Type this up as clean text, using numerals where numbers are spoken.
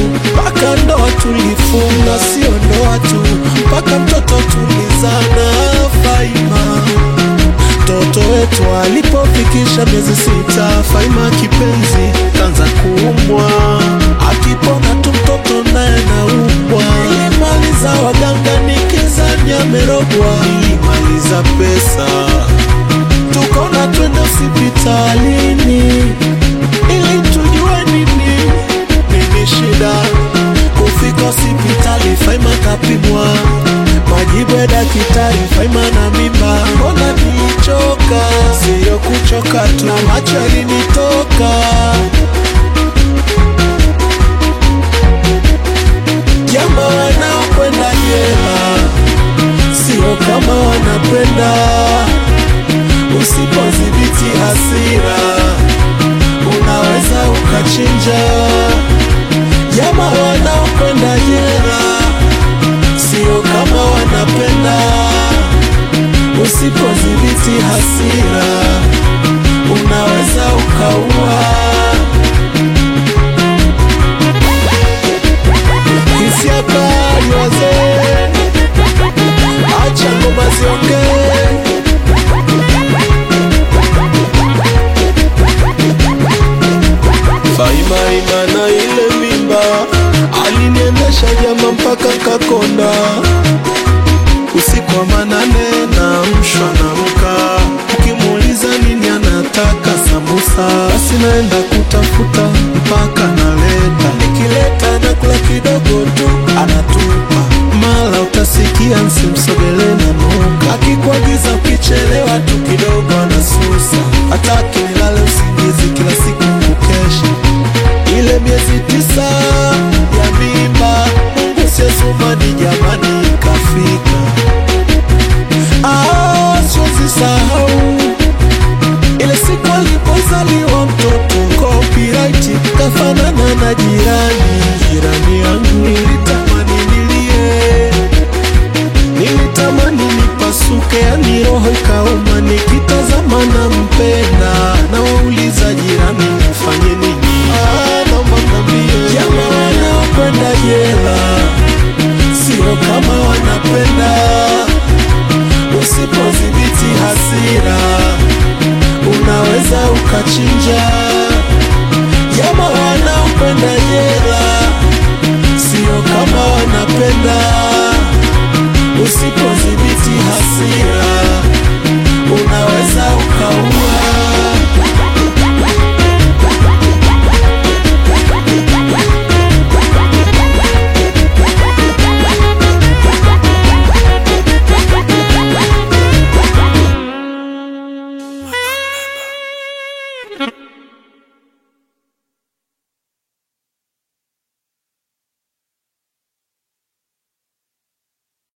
mpaka ndoa tulifunga, sio ndoa tu, mpaka mtoto tulizana. Faima mtoto wetu alipofikisha miezi 6, Faima kipenzi kanza kuumwa, akipona tu mtoto naye naumwa. Nilimaliza waganga nikizani amerogwa, nilimaliza pesa tukona twende hospitalini ili tujue nini shida. Kufika hospitali Faima kapimwa, majibu ya daktari Faima na mimba. Mbona nilichoka? Sio kuchoka tu, na macho yalinitoka. Jamaa wanaokwenda jela sio kama wanapenda. Usipodhibiti hasira unaweza ukachinja. Jamaa wanaokwenda jela sio kama wanapenda. Usipodhibiti hasira unaweza ukaua. Hisia kali wazee, acha ngoma ziongee. Faima imana ile mimba, aliniendesha jama mpaka Kakonda. Usiku wa manane na mshwa na mka, ukimuuliza nini anataka sambusa, basi naenda kutafuta mpaka naleta. Nikileta na kula kidogo tu anatupa, mala utasikia nsimsogele na nuka. Akikuagiza ukichelewa tu kidogo anasusa, hataki nilale usingizi kila siku kukesha. Ile miezi 9 ya mimba, Mungu siasumani jamani ikafika. Siwezi sahau ile siku alipozaliwa mtoto, copyright kafanana na jirani yangu. Nilitamani nilie, nilitamani nipasuke, yani roho ikauma nikitazama na mpenda. Na wauliza jirani nifanye nini? Naomba mwambie jamaa wanaokwenda jela sio kama wanapenda. Usipodhibiti hasira unaweza ukachinja.